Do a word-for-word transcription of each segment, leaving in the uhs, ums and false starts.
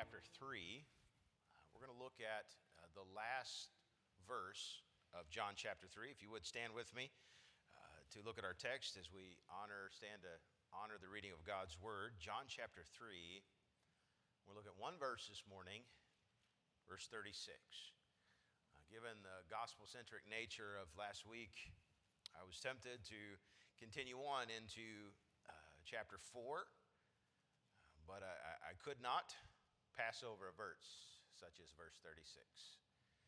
chapter three. We're going to look at uh, the last verse of John chapter three. If you would stand with me uh, to look at our text as we honor, stand to honor the reading of God's Word. John chapter three. We'll look at one verse this morning, verse thirty-six. Uh, given the gospel-centric nature of last week, I was tempted to continue on into uh, chapter four. But I, I could not pass over a verse such as verse thirty-six.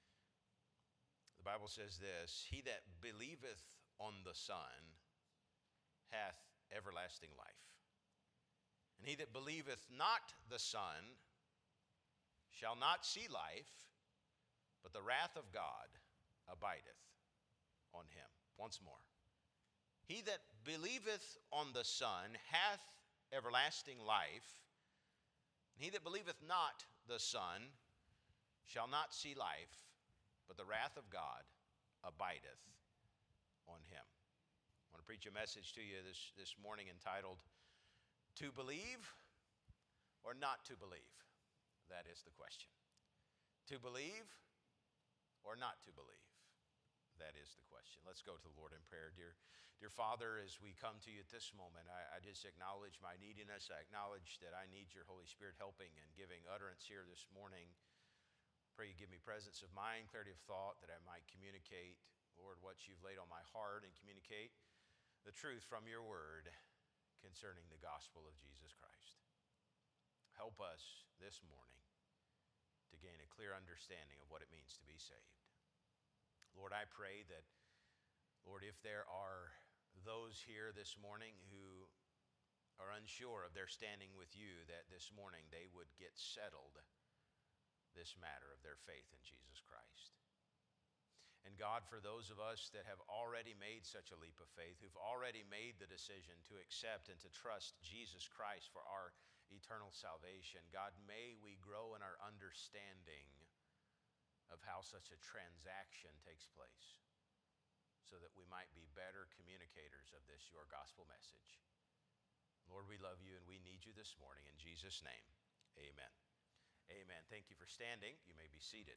The Bible says this: "He that believeth on the Son hath everlasting life. And he that believeth not the Son shall not see life, but the wrath of God abideth on him." Once more. "He that believeth on the Son hath everlasting life. And he that believeth not the Son shall not see life, but the wrath of God abideth on him." I want to preach a message to you this, this morning entitled, "To Believe or Not to Believe?" That is the question. To believe or not to believe? That is the question. Let's go to the Lord in prayer. Dear, dear Father, as we come to you at this moment, I, I just acknowledge my neediness. I acknowledge that I need your Holy Spirit helping and giving utterance here this morning. Pray you give me presence of mind, clarity of thought, that I might communicate, Lord, what you've laid on my heart and communicate the truth from your word concerning the gospel of Jesus Christ. Help us this morning to gain a clear understanding of what it means to be saved. Lord, I pray that, Lord, if there are those here this morning who are unsure of their standing with you, that this morning they would get settled this matter of their faith in Jesus Christ. And God, for those of us that have already made such a leap of faith, who've already made the decision to accept and to trust Jesus Christ for our eternal salvation, God, may we grow in our understanding of how such a transaction takes place, so that we might be better communicators of this, your gospel message. Lord, we love you and we need you this morning. In Jesus' name, amen. Amen. Thank you for standing. You may be seated.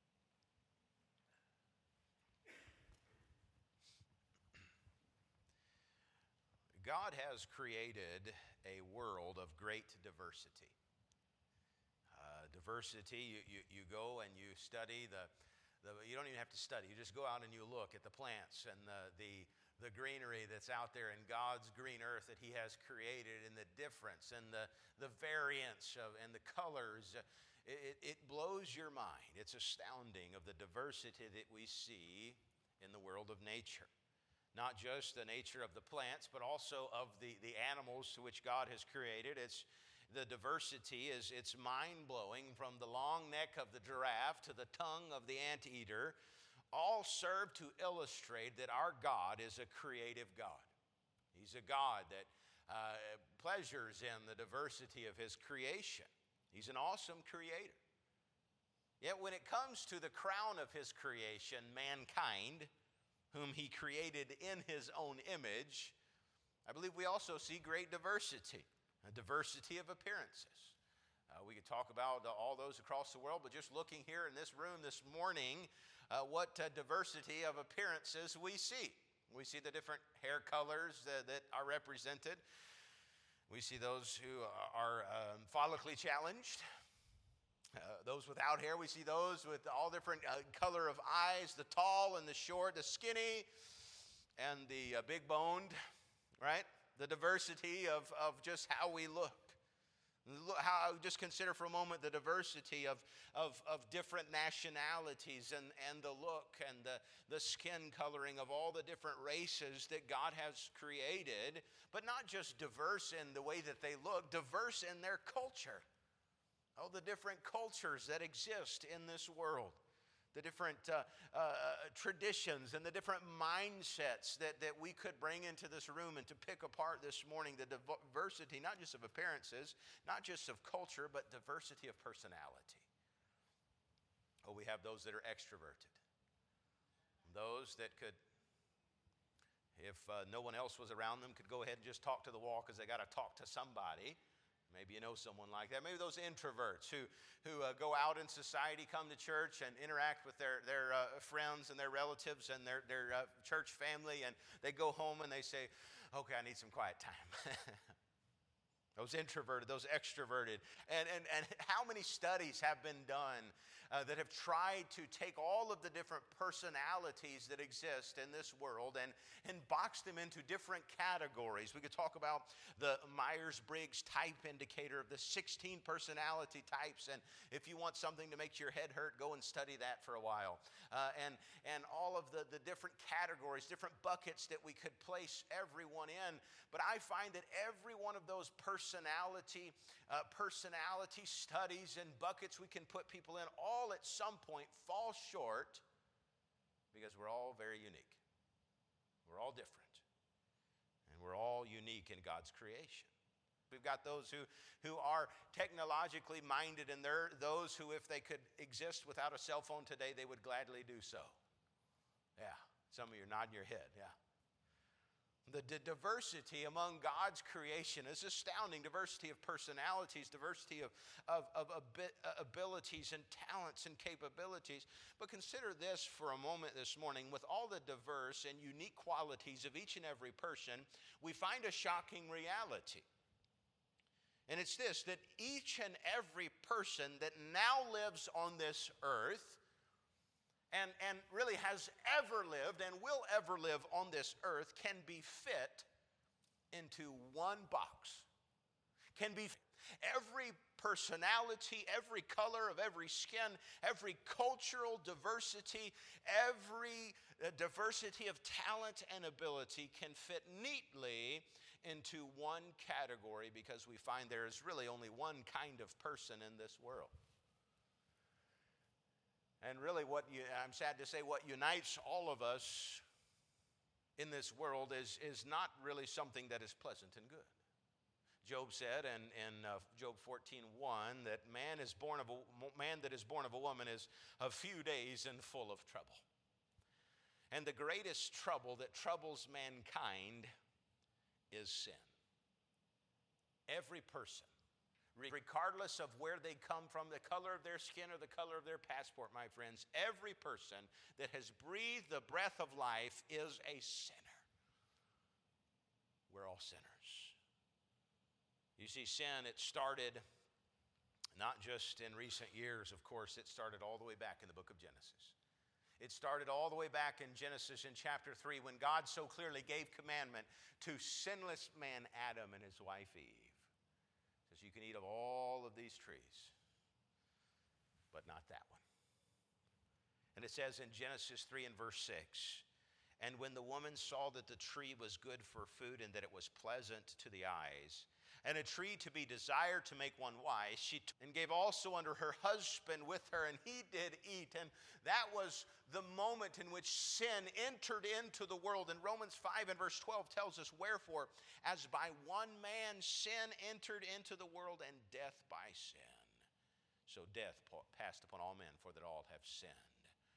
God has created a world of great diversity. Uh, diversity, you, you, you go and you study the, the, you don't even have to study, you just go out and you look at the plants and the, the, the greenery that's out there in God's green earth that he has created, and the difference and the, the variance of, and the colors. It, it blows your mind. It's astounding of the diversity that we see in the world of nature. Not just the nature of the plants, but also of the, the animals to which God has created. It's The diversity is it's mind-blowing, from the long neck of the giraffe to the tongue of the anteater, all serve to illustrate that our God is a creative God. He's a God that uh, pleasures in the diversity of his creation. He's an awesome creator. Yet when it comes to the crown of his creation, mankind, whom he created in his own image, I believe we also see great diversity. A diversity of appearances. Uh, we could talk about uh, all those across the world, but just looking here in this room this morning, uh, what uh, diversity of appearances we see. We see the different hair colors uh, that are represented. We see those who are um, follically challenged. Uh, those without hair. We see those with all different uh, color of eyes, the tall and the short, the skinny and the uh, big boned, right? The diversity of, of just how we look. How, just consider for a moment the diversity of, of, of different nationalities and, and the look and the, the skin coloring of all the different races that God has created. But not just diverse in the way that they look, diverse in their culture. Oh, the different cultures that exist in this world. The different uh, uh, traditions and the different mindsets that, that we could bring into this room and to pick apart this morning. The diversity, not just of appearances, not just of culture, but diversity of personality. Oh, we have those that are extroverted. Those that could, if uh, no one else was around them, could go ahead and just talk to the wall because they got to talk to somebody. Maybe you know someone like that. Maybe those introverts who, who uh, go out in society, come to church and interact with their, their uh, friends and their relatives and their, their uh, church family, and they go home and they say, okay, I need some quiet time. Those introverted, those extroverted. And, and, and how many studies have been done uh, that have tried to take all of the different personalities that exist in this world and, and box them into different categories. We could talk about the Myers-Briggs type indicator of the sixteen personality types. And if you want something to make your head hurt, go and study that for a while. Uh, and, and all of the, the different categories, different buckets that we could place everyone in. But I find that every one of those personality, uh, personality studies and buckets we can put people in all at some point fall short because we're all very unique. We're all different. And we're all unique in God's creation. We've got those who, who are technologically minded, and there are those who, if they could exist without a cell phone today, they would gladly do so. Yeah, some of you are nodding your head, yeah. The d- diversity among God's creation is astounding. Diversity of personalities, diversity of, of, of abi- abilities and talents and capabilities. But consider this for a moment this morning. With all the diverse and unique qualities of each and every person, we find a shocking reality. And it's this, that each and every person that now lives on this earth And, and really has ever lived and will ever live on this earth can be fit into one box. Can be every personality, every color of every skin, every cultural diversity, every uh, diversity of talent and ability can fit neatly into one category, because we find there is really only one kind of person in this world. And really what, you, I'm sad to say, what unites all of us in this world is, is not really something that is pleasant and good. Job said in, in uh, Job fourteen one that man is born of a man that is born of a woman is a few days and full of trouble. And the greatest trouble that troubles mankind is sin. Every person, regardless of where they come from, the color of their skin or the color of their passport, my friends, every person that has breathed the breath of life is a sinner. We're all sinners. You see, sin, it started not just in recent years, of course, it started all the way back in the book of Genesis. It started all the way back in Genesis in chapter three, when God so clearly gave commandment to sinless man Adam and his wife Eve. You can eat of all of these trees, but not that one. And it says in Genesis three and verse six, and when the woman saw that the tree was good for food and that it was pleasant to the eyes, and a tree to be desired to make one wise, she t- and gave also unto her husband with her, and he did eat. And that was the moment in which sin entered into the world. And Romans five and verse twelve tells us, wherefore, as by one man sin entered into the world, and death by sin, so death passed upon all men, for that all have sinned.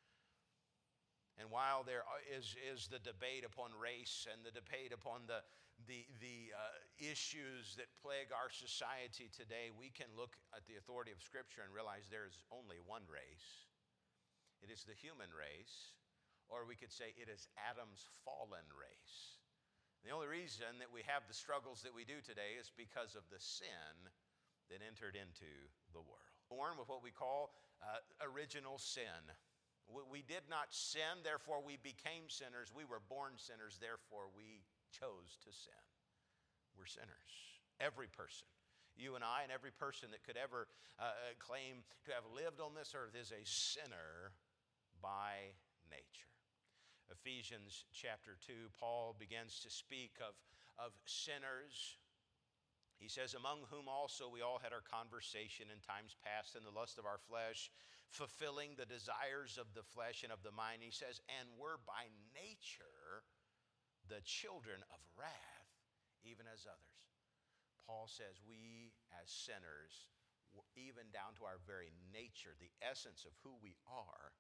And while there is, is the debate upon race and the debate upon the, the, the uh, issues that plague our society today, we can look at the authority of Scripture and realize there is only one race. It is the human race, or we could say it is Adam's fallen race. The only reason that we have the struggles that we do today is because of the sin that entered into the world. Born with what we call uh, original sin. We did not sin, therefore we became sinners. We were born sinners, therefore we chose to sin. We're sinners. Every person. You and I and every person that could ever uh, claim to have lived on this earth is a sinner by nature. Ephesians chapter two, Paul begins to speak of, of sinners. He says, among whom also we all had our conversation in times past in the lust of our flesh, fulfilling the desires of the flesh and of the mind. He says, and were by nature the children of wrath, even as others. Paul says we as sinners, even down to our very nature, the essence of who we are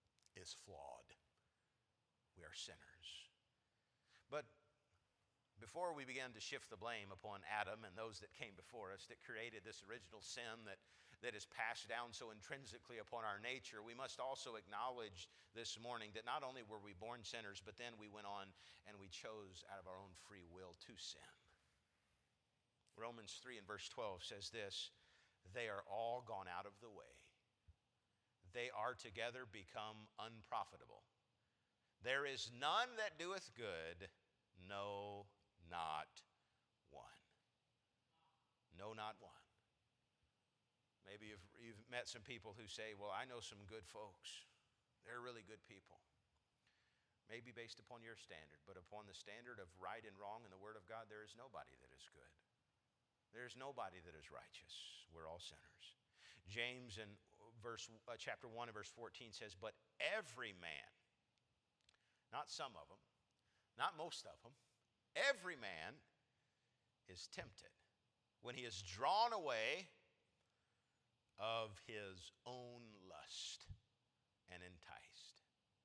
is flawed. We are sinners. But before we begin to shift the blame upon Adam and those that came before us that created this original sin that, that is passed down so intrinsically upon our nature, we must also acknowledge this morning that not only were we born sinners, but then we went on and we chose out of our own free will to sin. Romans three and verse twelve says this, they are all gone out of the way. They are together become unprofitable. There is none that doeth good, no, not one. No, not one. Maybe you've, you've met some people who say, well, I know some good folks. They're really good people. Maybe based upon your standard, but upon the standard of right and wrong in the Word of God, there is nobody that is good. There's nobody that is righteous. We're all sinners. James in verse uh, chapter one and verse fourteen says, but every man, not some of them, not most of them, every man is tempted when he is drawn away of his own lust and enticed.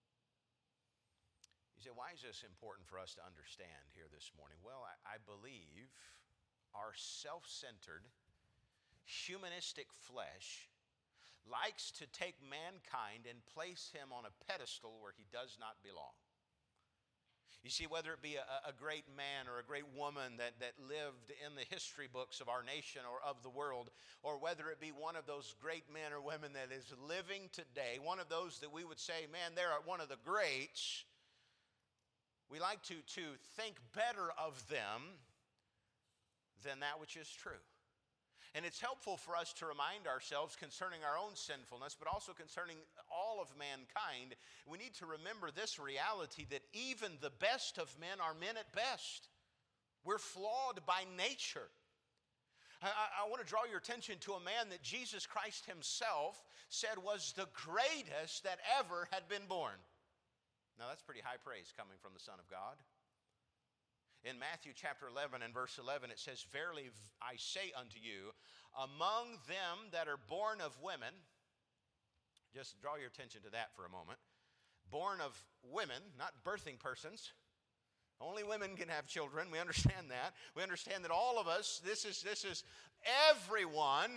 You say, why is this important for us to understand here this morning? Well, I, I believe our self-centered, humanistic flesh likes to take mankind and place him on a pedestal where he does not belong. You see, whether it be a, a great man or a great woman that, that lived in the history books of our nation or of the world, or whether it be one of those great men or women that is living today, one of those that we would say, man, they're one of the greats, we like to, to think better of them than that which is true. And it's helpful for us to remind ourselves concerning our own sinfulness, but also concerning all of mankind. We need to remember this reality that even the best of men are men at best. We're flawed by nature. I, I want to draw your attention to a man that Jesus Christ himself said was the greatest that ever had been born. Now that's pretty high praise coming from the Son of God. In Matthew chapter eleven and verse eleven, it says, verily I say unto you, among them that are born of women, just draw your attention to that for a moment, born of women, not birthing persons. Only women can have children. We understand that. We understand that all of us, this is, this is everyone,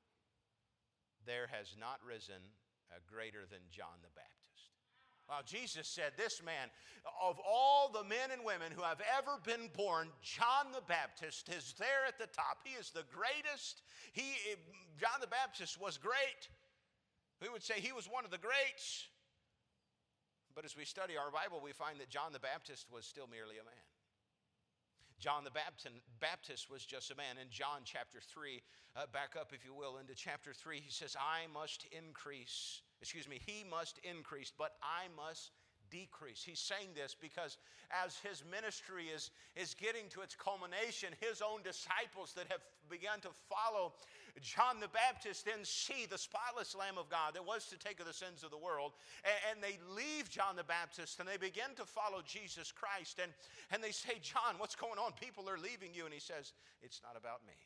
there has not risen a greater than John the Baptist. Well, Jesus said, this man, of all the men and women who have ever been born, John the Baptist is there at the top. He is the greatest. He, John the Baptist was great. We would say he was one of the greats. But as we study our Bible, we find that John the Baptist was still merely a man. John the Baptist was just a man. In John chapter three, uh, back up if you will, into chapter three, he says, I must increase. Excuse me, he must increase, but I must decrease. He's saying this because as his ministry is, is getting to its culmination, his own disciples that have begun to follow John the Baptist then see the spotless Lamb of God that was to take of the sins of the world, and, and they leave John the Baptist and they begin to follow Jesus Christ, and, and they say, John, what's going on? People are leaving you. And he says, it's not about me.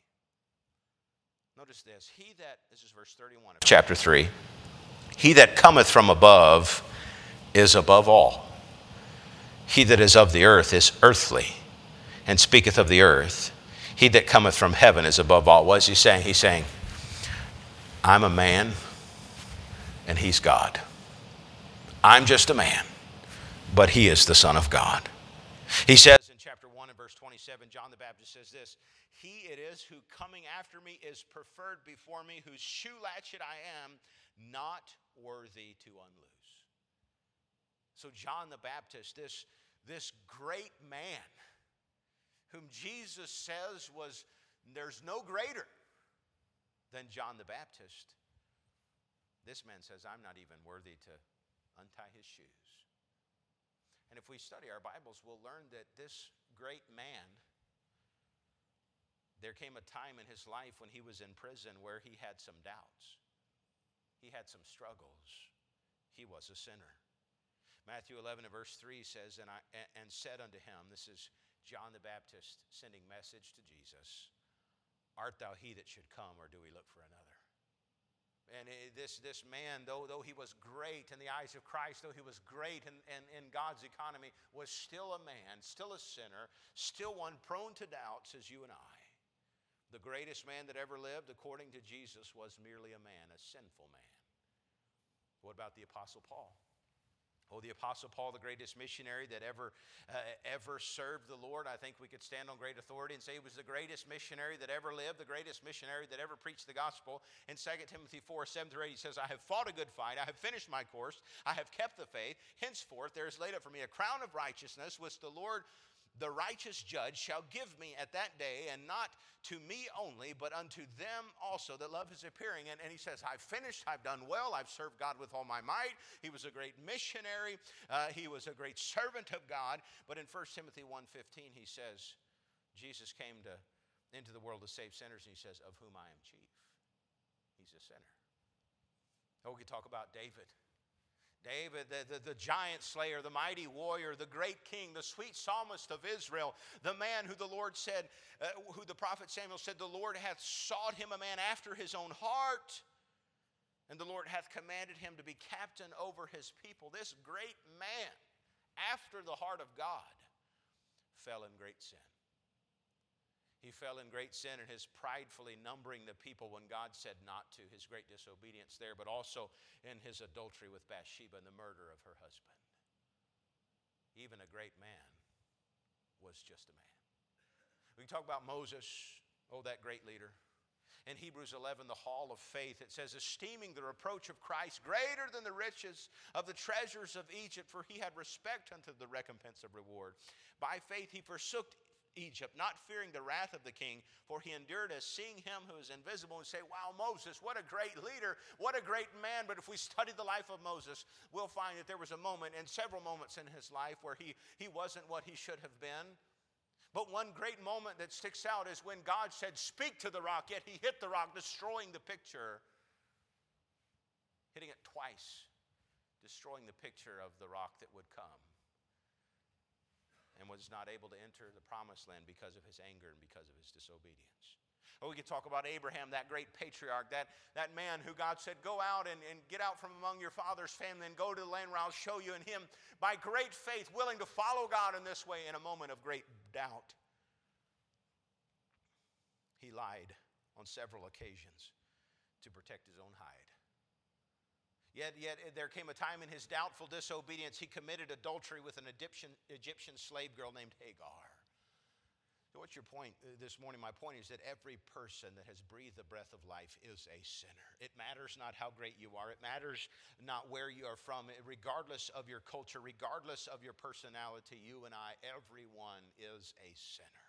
Notice this. He that, this is verse thirty-one of chapter three, he that cometh from above is above all. He that is of the earth is earthly, and speaketh of the earth. He that cometh from heaven is above all. What is he saying? He's saying, I'm a man, and he's God. I'm just a man, but he is the Son of God. He says in chapter one and verse twenty-seven, John the Baptist says this, he it is who coming after me is preferred before me, whose shoe latchet I am not worthy to unloose. So John the Baptist, this, this great man, whom Jesus says was, there's no greater than John the Baptist, this man says, I'm not even worthy to untie his shoes. And if we study our Bibles, we'll learn that this great man, there came a time in his life when he was in prison where he had some doubts. He had some struggles. He was a sinner. Matthew eleven and verse three says, and, I, and said unto him, this is John the Baptist sending message to Jesus, art thou he that should come, or do we look for another? And it, this, this man, though, though he was great in the eyes of Christ, though he was great in, in, in God's economy, was still a man, still a sinner, still one prone to doubts as you and I. The greatest man that ever lived, according to Jesus, was merely a man, a sinful man. What about the Apostle Paul? Oh, the Apostle Paul, the greatest missionary that ever, uh, ever served the Lord. I think we could stand on great authority and say he was the greatest missionary that ever lived, the greatest missionary that ever preached the gospel. In Second Timothy four, seven through eight, he says, I have fought a good fight, I have finished my course, I have kept the faith. Henceforth there is laid up for me a crown of righteousness, which the Lord, the righteous judge, shall give me at that day, and not to me only, but unto them also that love his appearing. And, and he says, I've finished, I've done well, I've served God with all my might. He was a great missionary. Uh, he was a great servant of God. But in First Timothy one fifteen, he says, Jesus came to, into the world to save sinners, and he says, of whom I am chief. He's a sinner. Oh, we could talk about David. David, the, the, the giant slayer, the mighty warrior, the great king, the sweet psalmist of Israel, the man who the Lord said, uh, who the prophet Samuel said, the Lord hath sought him a man after his own heart, and the Lord hath commanded him to be captain over his people. This great man, after the heart of God, fell in great sin. He fell in great sin in his pridefully numbering the people when God said not to, his great disobedience there, but also in his adultery with Bathsheba and the murder of her husband. Even a great man was just a man. We can talk about Moses, oh, that great leader. In Hebrews eleven, the hall of faith, it says, esteeming the reproach of Christ greater than the riches of the treasures of Egypt, for he had respect unto the recompense of reward. By faith he forsook Egypt, not fearing the wrath of the king, for he endured as seeing him who is invisible, and say, wow, Moses, what a great leader, what a great man. But if we study the life of Moses, we'll find that there was a moment, and several moments in his life, where he, he wasn't what he should have been. But one great moment that sticks out is when God said, speak to the rock, yet he hit the rock, destroying the picture, hitting it twice, destroying the picture of the rock that would come, and was not able to enter the promised land because of his anger and because of his disobedience. Or we could talk about Abraham, that great patriarch, that, that man who God said, go out and, and get out from among your father's family and go to the land where I'll show you. And him, by great faith, willing to follow God in this way in a moment of great doubt, he lied on several occasions to protect his own hide. Yet, yet there came a time in his doubtful disobedience, he committed adultery with an Egyptian, Egyptian slave girl named Hagar. So what's your point this morning? My point is that every person that has breathed the breath of life is a sinner. It matters not how great you are. It matters not where you are from. Regardless of your culture, regardless of your personality, you and I, everyone is a sinner.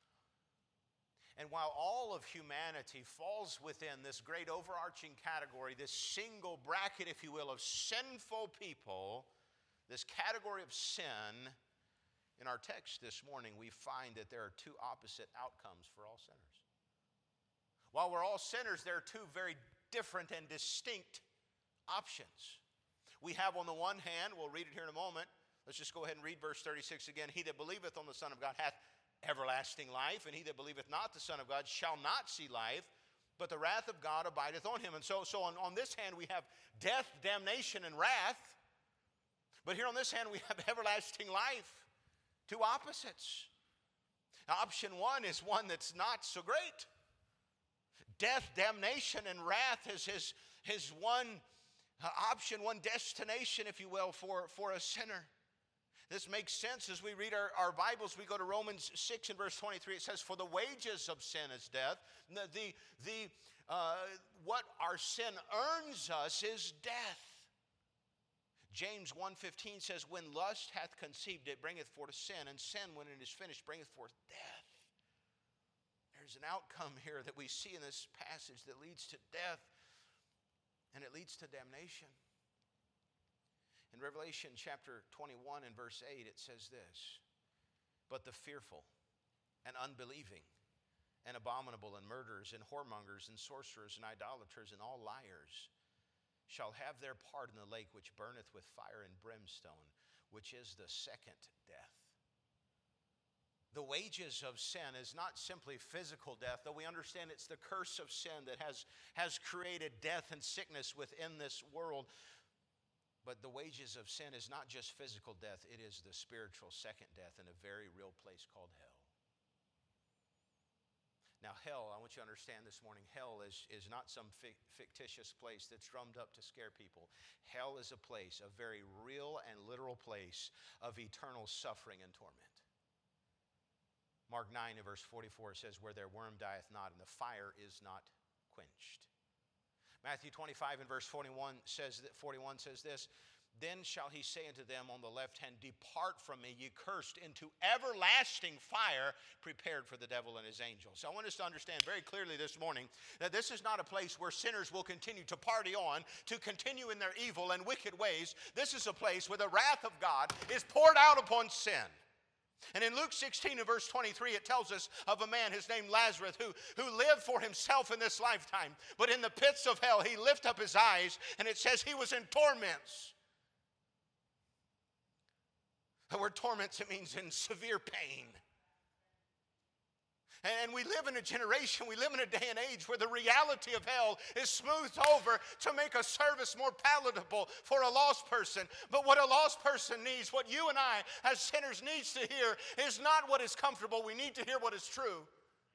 And while all of humanity falls within this great overarching category, this single bracket, if you will, of sinful people, this category of sin, in our text this morning, we find that there are two opposite outcomes for all sinners. While we're all sinners, there are two very different and distinct options. We have on the one hand, we'll read it here in a moment, let's just go ahead and read verse thirty-six again. He that believeth on the Son of God hath everlasting life, and he that believeth not the Son of God shall not see life, but the wrath of God abideth on him. And so, so on, on this hand we have death, damnation, and wrath. But here on this hand we have everlasting life. Two opposites. Now, option one is one that's not so great. Death, damnation, and wrath is his, his one uh, option, one destination, if you will, for, for a sinner. This makes sense as we read our, our Bibles. We go to Romans six and verse twenty-three. It says, for the wages of sin is death. The, the, the, uh, what our sin earns us is death. James one fifteen says, when lust hath conceived, it bringeth forth sin, and sin, when it is finished, bringeth forth death. There's an outcome here that we see in this passage that leads to death, and it leads to damnation. In Revelation chapter twenty-one and verse eight, it says this, but the fearful and unbelieving and abominable and murderers and whoremongers and sorcerers and idolaters and all liars shall have their part in the lake which burneth with fire and brimstone, which is the second death. The wages of sin is not simply physical death, though we understand it's the curse of sin that has, has created death and sickness within this world. But the wages of sin is not just physical death, it is the spiritual second death in a very real place called hell. Now, hell, I want you to understand this morning, hell is, is not some fictitious place that's drummed up to scare people. Hell is a place, a very real and literal place of eternal suffering and torment. Mark nine and verse forty-four says, where their worm dieth not, and the fire is not quenched. Matthew twenty-five and verse forty-one says, that forty-one says this, then shall he say unto them on the left hand, depart from me, ye cursed, into everlasting fire prepared for the devil and his angels. So I want us to understand very clearly this morning that this is not a place where sinners will continue to party on, to continue in their evil and wicked ways. This is a place where the wrath of God is poured out upon sin. And in Luke sixteen and verse twenty-three, it tells us of a man, his name Lazarus, who, who lived for himself in this lifetime. But in the pits of hell, he lifted up his eyes, and it says he was in torments. The word torments, it means in severe pain. And we live in a generation, we live in a day and age where the reality of hell is smoothed over to make a service more palatable for a lost person. But what a lost person needs, what you and I as sinners needs to hear, is not what is comfortable. We need to hear what is true.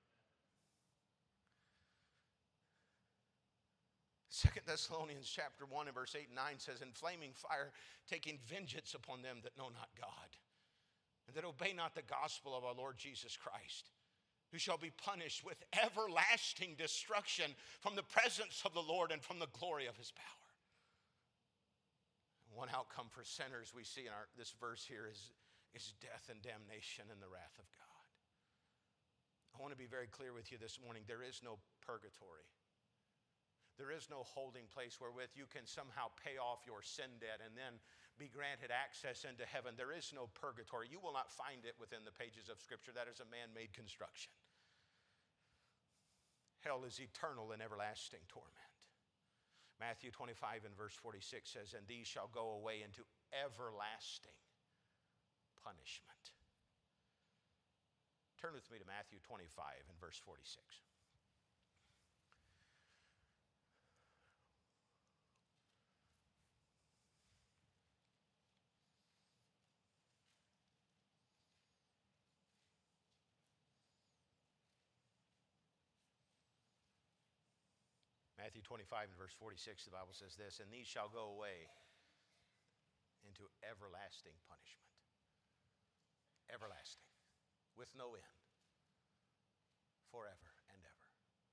Second Thessalonians chapter one and verse eight and nine says, in flaming fire, taking vengeance upon them that know not God, and that obey not the gospel of our Lord Jesus Christ, who shall be punished with everlasting destruction from the presence of the Lord and from the glory of his power. One outcome for sinners we see in our, this verse here is, is death and damnation and the wrath of God. I want to be very clear with you this morning. There is no purgatory. There is no holding place wherewith you can somehow pay off your sin debt and then be granted access into heaven. There is no purgatory. You will not find it within the pages of Scripture. That is a man-made construction. Hell is eternal and everlasting torment. Matthew twenty-five and verse forty-six says, and these shall go away into everlasting punishment. Turn with me to Matthew twenty-five and verse forty-six. Matthew twenty-five and verse forty-six, the Bible says this, and these shall go away into everlasting punishment. Everlasting, with no end, forever and ever.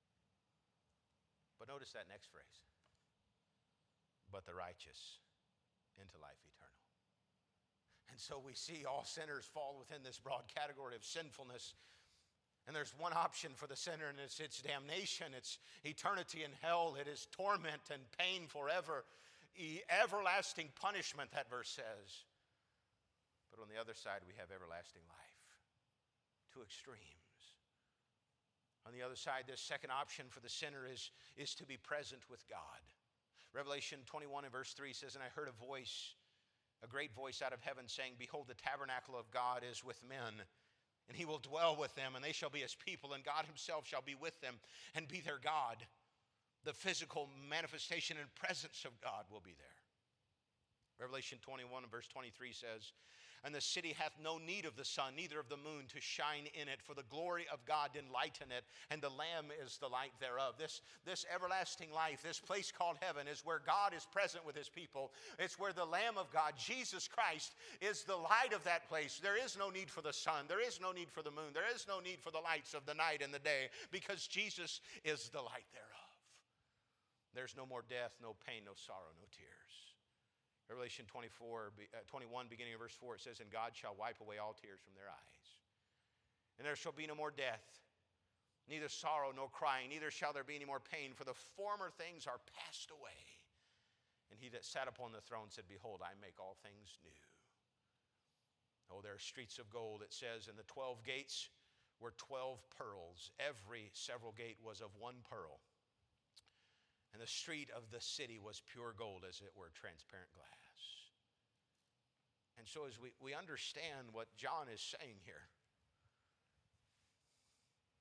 But notice that next phrase, but the righteous into life eternal. And so we see all sinners fall within this broad category of sinfulness. And there's one option for the sinner, and it's, it's damnation. It's eternity in hell. It is torment and pain forever. E- everlasting punishment, that verse says. But on the other side, we have everlasting life. Two extremes. On the other side, this second option for the sinner is, is to be present with God. Revelation twenty-one and verse three says, and I heard a voice, a great voice out of heaven saying, behold, the tabernacle of God is with men, and he will dwell with them, and they shall be his people, and God himself shall be with them and be their God. The physical manifestation and presence of God will be there. Revelation twenty-one and verse twenty-three says, and the city hath no need of the sun, neither of the moon to shine in it, for the glory of God enlighten it, and the Lamb is the light thereof. This, this everlasting life, this place called heaven, is where God is present with his people. It's where the Lamb of God, Jesus Christ, is the light of that place. There is no need for the sun. There is no need for the moon. There is no need for the lights of the night and the day, because Jesus is the light thereof. There's no more death, no pain, no sorrow, no tears. Revelation twenty-four, twenty-one, beginning of verse four, it says, and God shall wipe away all tears from their eyes. And there shall be no more death, neither sorrow nor crying, neither shall there be any more pain, for the former things are passed away. And he that sat upon the throne said, behold, I make all things new. Oh, there are streets of gold, it says, and the twelve gates were twelve pearls. Every several gate was of one pearl. And the street of the city was pure gold, as it were transparent glass. And so as we, we understand what John is saying here,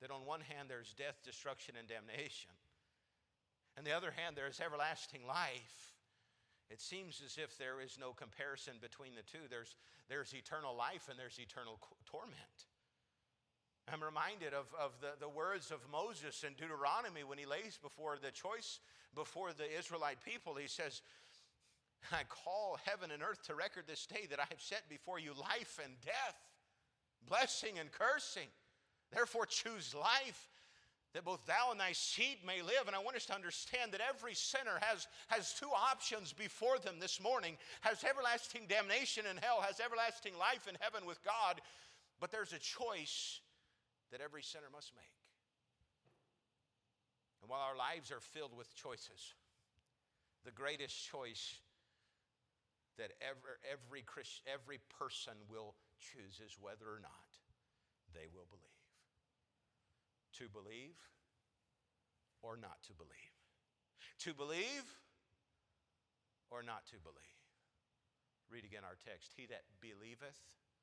that on one hand there's death, destruction, and damnation. On the other hand, there is everlasting life. It seems as if there is no comparison between the two. There's, there's eternal life and there's eternal torment. I'm reminded of, of the, the words of Moses in Deuteronomy when he lays before the choice, before the Israelite people. He says, I call heaven and earth to record this day that I have set before you life and death, blessing and cursing. Therefore choose life, that both thou and thy seed may live. And I want us to understand that every sinner has, has two options before them this morning. Has everlasting damnation in hell, has everlasting life in heaven with God. But there's a choice that every sinner must make. And while our lives are filled with choices, the greatest choice that ever, every Christ, every person will choose is whether or not they will believe. To believe or not to believe. To believe or not to believe. Read again our text. He that believeth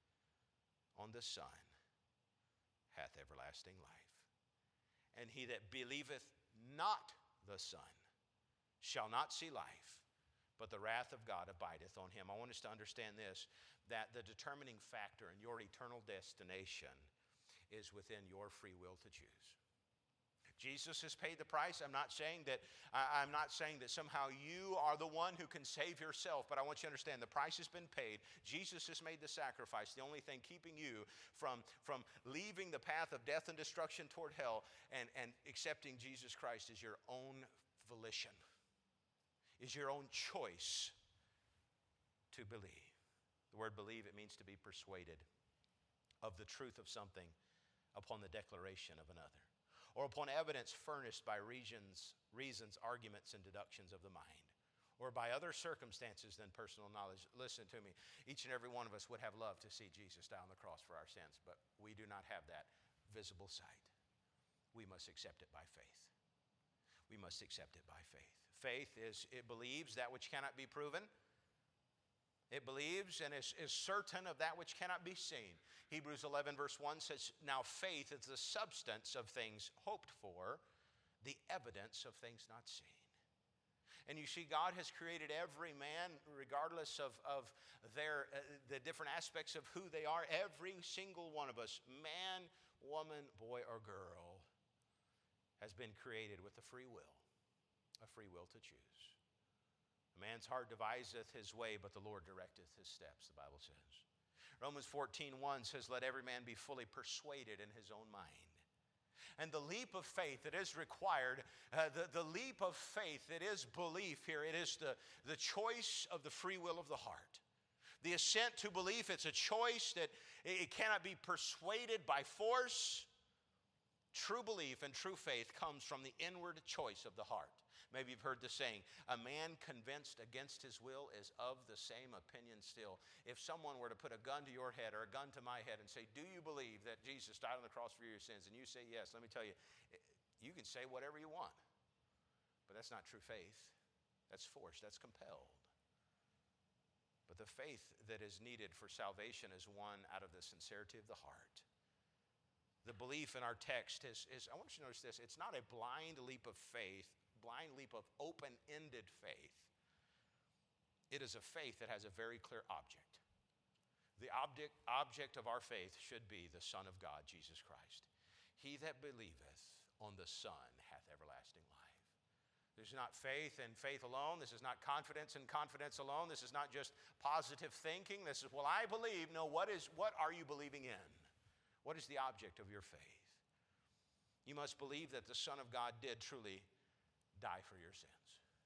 on the Son hath everlasting life. And he that believeth not the Son shall not see life, but the wrath of God abideth on him. I want us to understand this, that the determining factor in your eternal destination is within your free will to choose. Jesus has paid the price. I'm not saying that I, I'm not saying that somehow you are the one who can save yourself, but I want you to understand the price has been paid. Jesus has made the sacrifice. The only thing keeping you from, from leaving the path of death and destruction toward hell and, and accepting Jesus Christ is your own volition, is your own choice to believe. The word believe, it means to be persuaded of the truth of something upon the declaration of another, or upon evidence furnished by reasons, reasons, arguments, and deductions of the mind, or by other circumstances than personal knowledge. Listen to me. Each and every one of us would have loved to see Jesus die on the cross for our sins, but we do not have that visible sight. We must accept it by faith. We must accept it by faith. Faith is, it believes that which cannot be proven. It believes and is, is certain of that which cannot be seen. Hebrews eleven verse one says, now faith is the substance of things hoped for, the evidence of things not seen. And you see, God has created every man, regardless of, of their, uh, the different aspects of who they are. Every single one of us, man, woman, boy, or girl, has been created with a free will, a free will to choose. A man's heart deviseth his way, but the Lord directeth his steps, the Bible says. Romans fourteen one says, let every man be fully persuaded in his own mind. And the leap of faith that is required, uh, the, the leap of faith that is belief here, it is the, the choice of the free will of the heart. The assent to belief, it's a choice that it cannot be persuaded by force. True belief and true faith comes from the inward choice of the heart. Maybe you've heard the saying, a man convinced against his will is of the same opinion still. If someone were to put a gun to your head or a gun to my head and say, do you believe that Jesus died on the cross for your sins? And you say yes, let me tell you, you can say whatever you want, but that's not true faith. That's force, that's compelled. But the faith that is needed for salvation is one out of the sincerity of the heart. The belief in our text is, is, I want you to notice this, it's not a blind leap of faith, blind leap of open-ended faith. It is a faith that has a very clear object. The object, object of our faith should be the Son of God, Jesus Christ. He that believeth on the Son hath everlasting life. There's not faith and faith alone. This is not confidence and confidence alone. This is not just positive thinking. This is, well, I believe. No, what is, what are you believing in? What is the object of your faith? You must believe that the Son of God did truly die for your sins.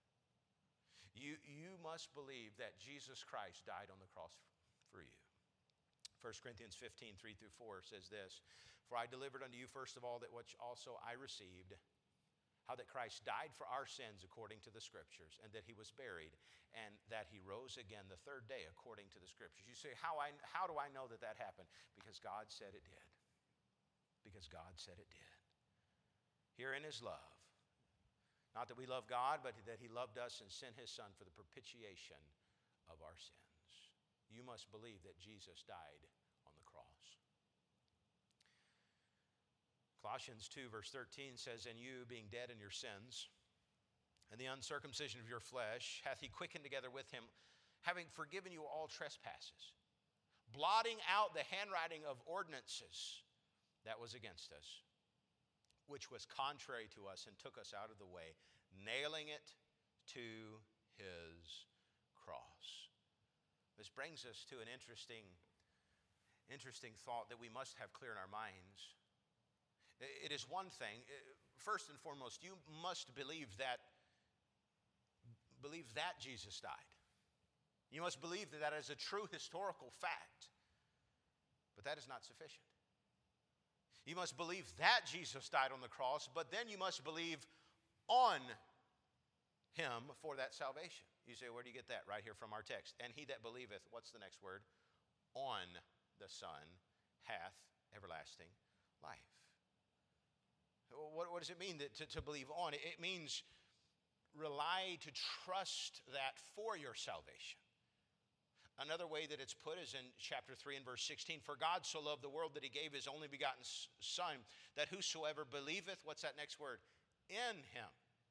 You, you must believe that Jesus Christ died on the cross for you. First Corinthians fifteen, three through four says this, for I delivered unto you first of all that which also I received, how that Christ died for our sins according to the Scriptures, and that he was buried, and that he rose again the third day according to the Scriptures. You say, how, I, how do I know that that happened? Because God said it did. Because God said it did. Herein is love. Not that we love God, but that he loved us and sent his Son for the propitiation of our sins. You must believe that Jesus died on the cross. Colossians two verse thirteen says, "And you, being dead in your sins, and the uncircumcision of your flesh, hath he quickened together with him, having forgiven you all trespasses, blotting out the handwriting of ordinances that was against us, which was contrary to us, and took us out of the way, nailing it to his cross." This brings us to an interesting, interesting thought that we must have clear in our minds. It is one thing, first and foremost, you must believe that, believe that Jesus died. You must believe that that is a true historical fact. But that is not sufficient. You must believe that Jesus died on the cross, but then you must believe on him for that salvation. You say, where do you get that? Right here from our text. "And he that believeth," what's the next word? "On the Son hath everlasting life." What, what does it mean that, to, to believe on? It, it means rely, to trust that for your salvation. Another way that it's put is in chapter three and verse sixteen. "For God so loved the world that he gave his only begotten Son, that whosoever believeth," what's that next word? "In him."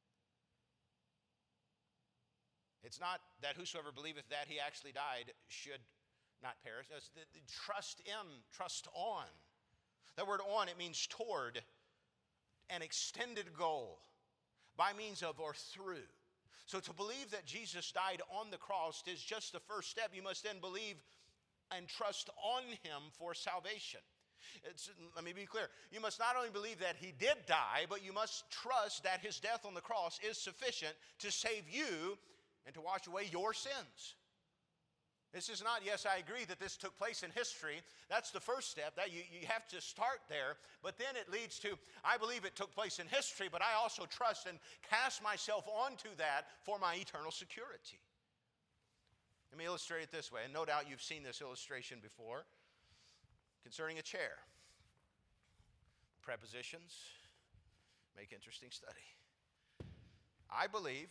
It's not that whosoever believeth that he actually died should not perish. No, it's the, the trust in, trust on. That word "on," it means toward an extended goal, by means of or through. So to believe that Jesus died on the cross is just the first step. You must then believe and trust on him for salvation. It's, let me be clear. You must not only believe that he did die, but you must trust that his death on the cross is sufficient to save you and to wash away your sins. This is not, yes, I agree that this took place in history. That's the first step. That you, you have to start there. But then it leads to, I believe it took place in history, but I also trust and cast myself onto that for my eternal security. Let me illustrate it this way, and no doubt you've seen this illustration before, concerning a chair. Prepositions make interesting study. I believe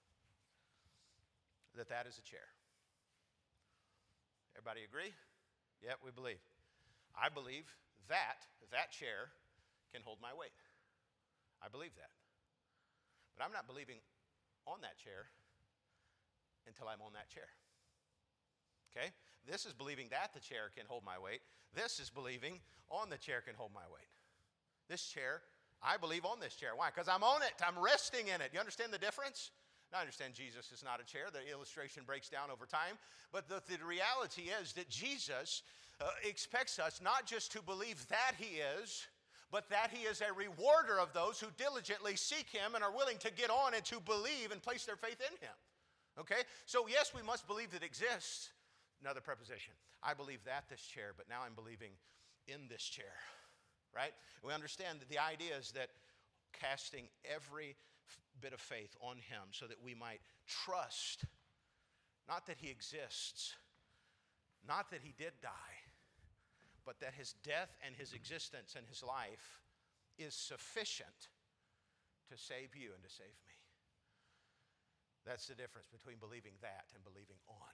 that that is a chair. Everybody agree? Yep, we believe. I believe that that chair can hold my weight. I believe that. But I'm not believing on that chair until I'm on that chair. Okay? This is believing that the chair can hold my weight. This is believing on the chair can hold my weight. This chair, I believe on this chair. Why? Because I'm on it. I'm resting in it. You understand the difference? Now, I understand Jesus is not a chair. The illustration breaks down over time. But the, the reality is that Jesus uh, expects us not just to believe that he is, but that he is a rewarder of those who diligently seek him and are willing to get on and to believe and place their faith in him. Okay? So, yes, we must believe that exists. Another preposition. I believe that this chair, but now I'm believing in this chair. Right? We understand that the idea is that casting every bit of faith on him so that we might trust, not that he exists, not that he did die, but that his death and his existence and his life is sufficient to save you and to save me. That's the difference between believing that and believing on.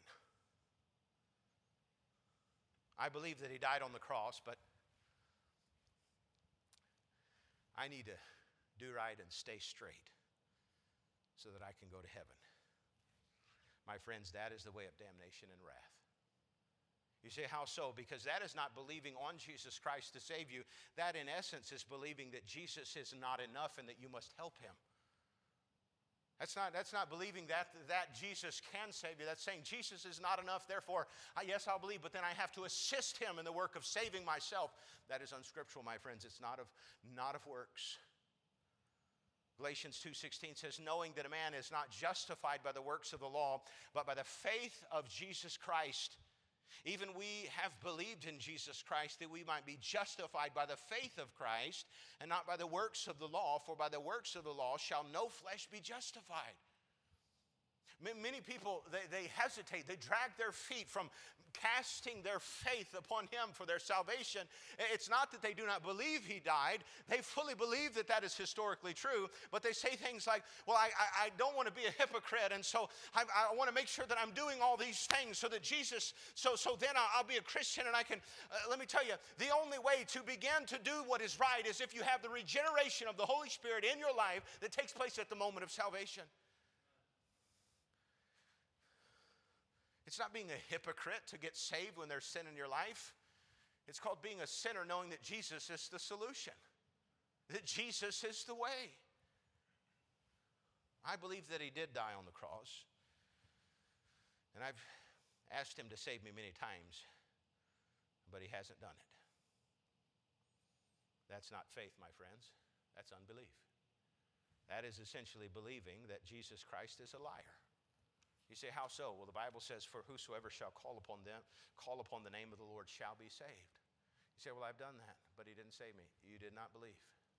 I believe that he died on the cross, but I need to do right and stay straight so that I can go to heaven. My friends, that is the way of damnation and wrath. You say, how so? Because that is not believing on Jesus Christ to save you. That, in essence, is believing that Jesus is not enough and that you must help him. That's not, that's not believing that, that Jesus can save you. That's saying Jesus is not enough, therefore, I, yes, I'll believe, but then I have to assist him in the work of saving myself. That is unscriptural, my friends. It's not of, not of works. Galatians two sixteen says, knowing that a man is not justified by the works of the law, but by the faith of Jesus Christ. Even we have believed in Jesus Christ that we might be justified by the faith of Christ and not by the works of the law, for by the works of the law shall no flesh be justified. Many people, they, they hesitate. They drag their feet from casting their faith upon him for their salvation. It's not that they do not believe he died. They fully believe that that is historically true. But they say things like, well, I, I, I don't want to be a hypocrite. And so I, I want to make sure that I'm doing all these things so that Jesus, so, so then I'll, I'll be a Christian and I can, uh, let me tell you, the only way to begin to do what is right is if you have the regeneration of the Holy Spirit in your life that takes place at the moment of salvation. It's not being a hypocrite to get saved when there's sin in your life. It's called being a sinner knowing that Jesus is the solution, that Jesus is the way. I believe that he did die on the cross. And I've asked him to save me many times, but he hasn't done it. That's not faith, my friends. That's unbelief. That is essentially believing that Jesus Christ is a liar. You say, how so? Well, the Bible says, for whosoever shall call upon them, call upon the name of the Lord shall be saved. You say, well, I've done that, but he didn't save me. You did not believe.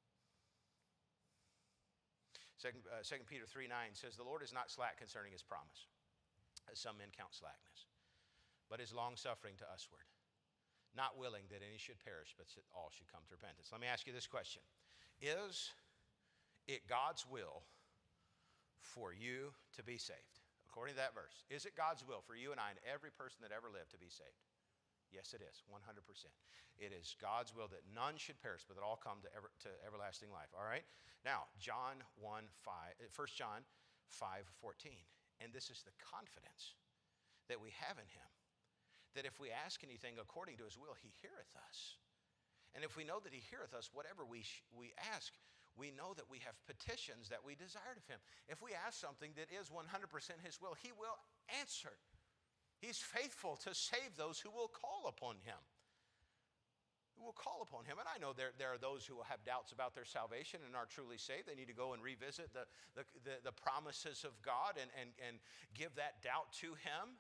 Second, uh, Second Peter three nine says, the Lord is not slack concerning his promise, as some men count slackness, but is long-suffering to usward, not willing that any should perish, but that all should come to repentance. Let me ask you this question. Is it God's will for you to be saved? According to that verse, is it God's will for you and I and every person that ever lived to be saved? Yes, it is, one hundred percent. It is God's will that none should perish, but that all come to, ever, to everlasting life, all right? Now, John one five, First John five fourteen, and this is the confidence that we have in him, that if we ask anything according to his will, he heareth us. And if we know that he heareth us, whatever we, sh- we ask, we know that we have petitions that we desired of him. If we ask something that is one hundred percent his will, he will answer. He's faithful to save those who will call upon him. Who will call upon him. And I know there, there are those who will have doubts about their salvation and are truly saved. They need to go and revisit the, the, the, the promises of God and, and, and give that doubt to him.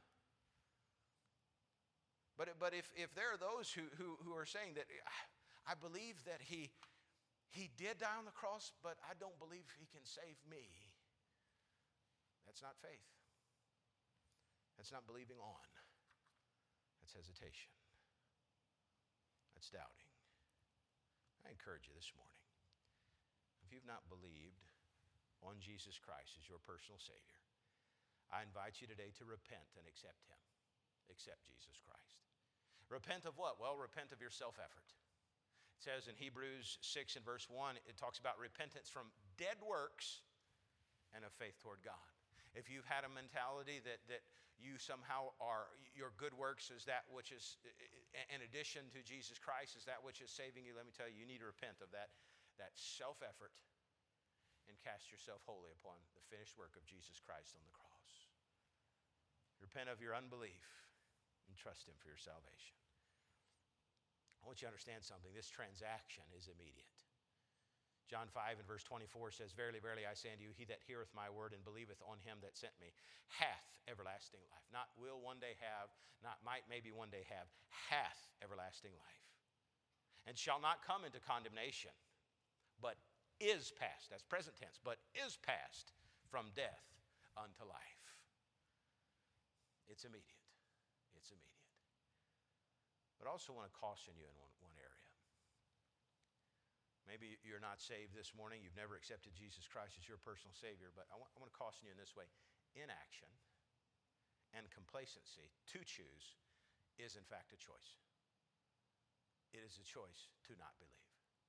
But, but if, if there are those who, who, who are saying that, I believe that he... He did die on the cross, but I don't believe he can save me. That's not faith. That's not believing on. That's hesitation. That's doubting. I encourage you this morning, if you've not believed on Jesus Christ as your personal Savior, I invite you today to repent and accept him. Accept Jesus Christ. Repent of what? Well, repent of your self-effort. It says in Hebrews six and verse one, it talks about repentance from dead works and of faith toward God. If you've had a mentality that, that you somehow are, your good works is that which is, in addition to Jesus Christ, is that which is saving you, let me tell you, you need to repent of that, that self-effort and cast yourself wholly upon the finished work of Jesus Christ on the cross. Repent of your unbelief and trust him for your salvation. I want you to understand something. This transaction is immediate. John five and verse twenty-four says, verily, verily, I say unto you, he that heareth my word and believeth on him that sent me hath everlasting life. Not will one day have, not might maybe one day have, hath everlasting life. And shall not come into condemnation, but is passed, that's present tense, but is passed from death unto life. It's immediate. It's immediate. But I also want to caution you in one, one area. Maybe you're not saved this morning. You've never accepted Jesus Christ as your personal Savior. But I want, I want to caution you in this way. Inaction and complacency to choose is in fact a choice. It is a choice to not believe.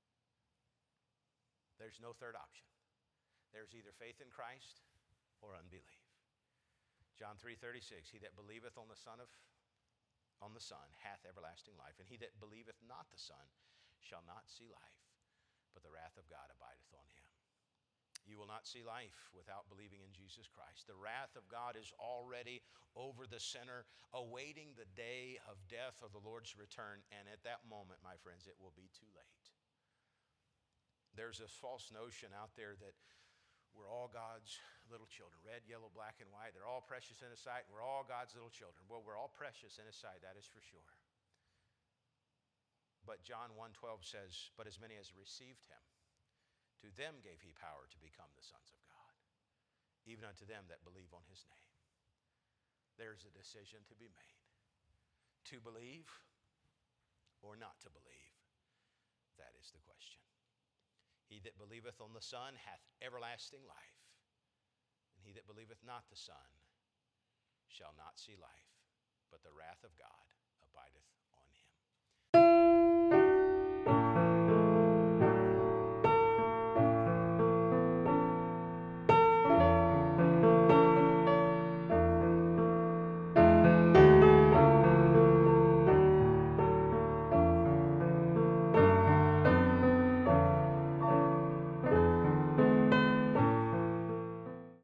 There's no third option. There's either faith in Christ or unbelief. John three thirty-six, he that believeth on the Son of on the Son hath everlasting life, and he that believeth not the Son shall not see life, but the wrath of God abideth on him. You will not see life without believing in Jesus Christ. The wrath of God is already over the sinner, awaiting the day of death or the Lord's return, and at that moment, my friends, it will be too late. There's this false notion out there that we're all God's little children, red, yellow, black, and white. They're all precious in his sight. We're all God's little children. Well, we're all precious in his sight, that is for sure. But John one twelve says, but as many as received him, to them gave he power to become the sons of God, even unto them that believe on his name. there's a decision to be made. To believe or not to believe? That is the question. He that believeth on the Son hath everlasting life, and he that believeth not the Son shall not see life, but the wrath of God abideth